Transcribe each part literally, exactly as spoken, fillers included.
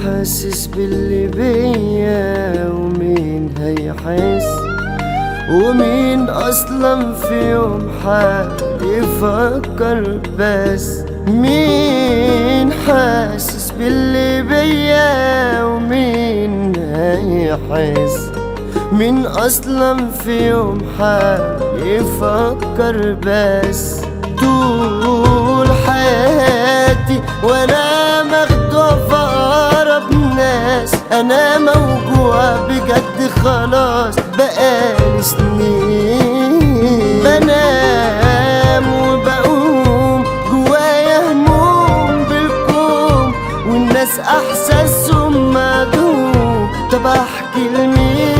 حاسس باللي بيا ومين هيحس، ومين اصلا في يوم هيفكر، بس مين حاسس باللي بيا ومين هيحس، مين اصلا في يوم هيفكر. بس طول حياتي وانا مخدوع في اقرب ناس، انا موجوع بجد خلاص بقالي سنين، بنام وبقوم جوايا هموم بالكوم، والناس احساسهم معدوم. طب احكي لمين؟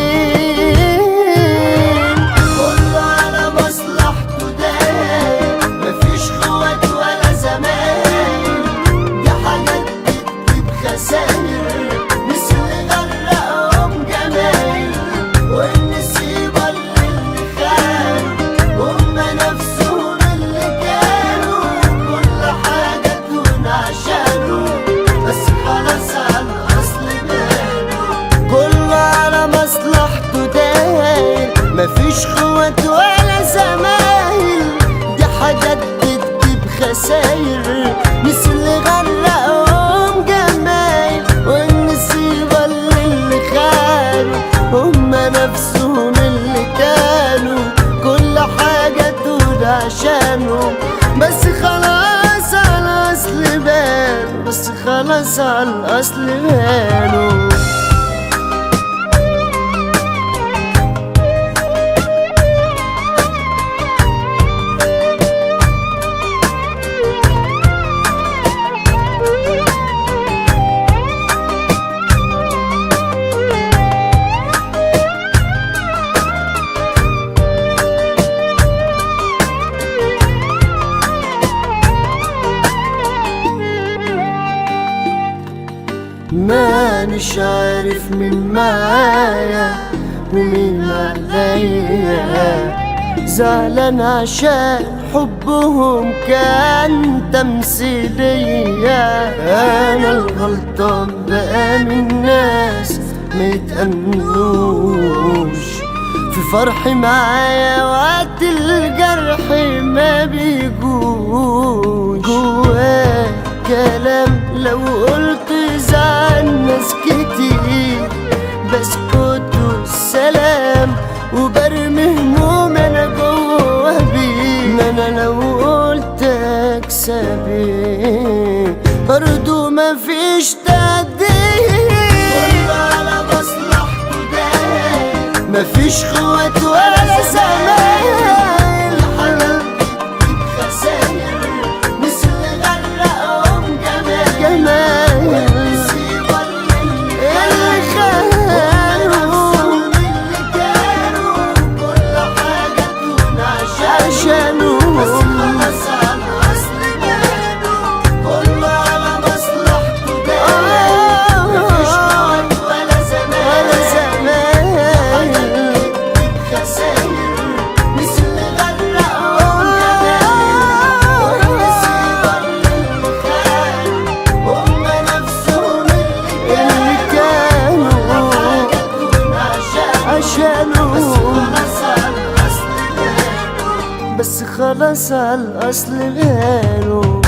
كله على مصلحته داير، مفيش خوات ولا زمايل، دي حاجات بتجيب خساير، مثل غرقهم جمايل، والنسيبة اللي خانوا هما نفسهم اللي كانوا كل حاجة تهون عشانه، بس خلاص على الأصل بانوا. كله على مصلحته داير، مفيش خوات ولا زمايل، دي حاجات بتجيب خساير، مثل غرقهم جمايل، والنسيبة اللي خانوا هما نفسهم اللي كانوا كل حاجة تهون عشانهم، بس خلاص على الأصل بانوا، بس خلاص على الأصل بانوا. مانيش عارف مين معايا ومين عليا، زعلان عشان حبهم كان تمثيلية، انا الغلطان بقى من ناس ما يتأمنوش، في فرحي معايا وقت الجرح ما بيجوش، جواك كلام لو قلت زعل ناس كتير، بسكت والسلام وبرمي هموم انا جوا بيه، انا لو قلت اكسبي برضو مفيش تقدير. كله على مصلحته داير، مفيش خوات ولا زمايل، حلال بتجيب خساير، مثل غرقهم جمايل، والنسيبة اللي خانوا اللي كانوا كل حاجة تهون عشانهم، بس خلاص على الأصل بانوا. كله على مصلحته داير، مفيش خوات ولا زمايل، حاجات بتجيب خساير، مثل غرقهم جمايل، والنسيبة اللي خانوا هما نفسهم اللي كانوا كل حاجة تهون عشانهم، بس خلاص على الأصل بانوا، بس خلاص على الأصل بانوا.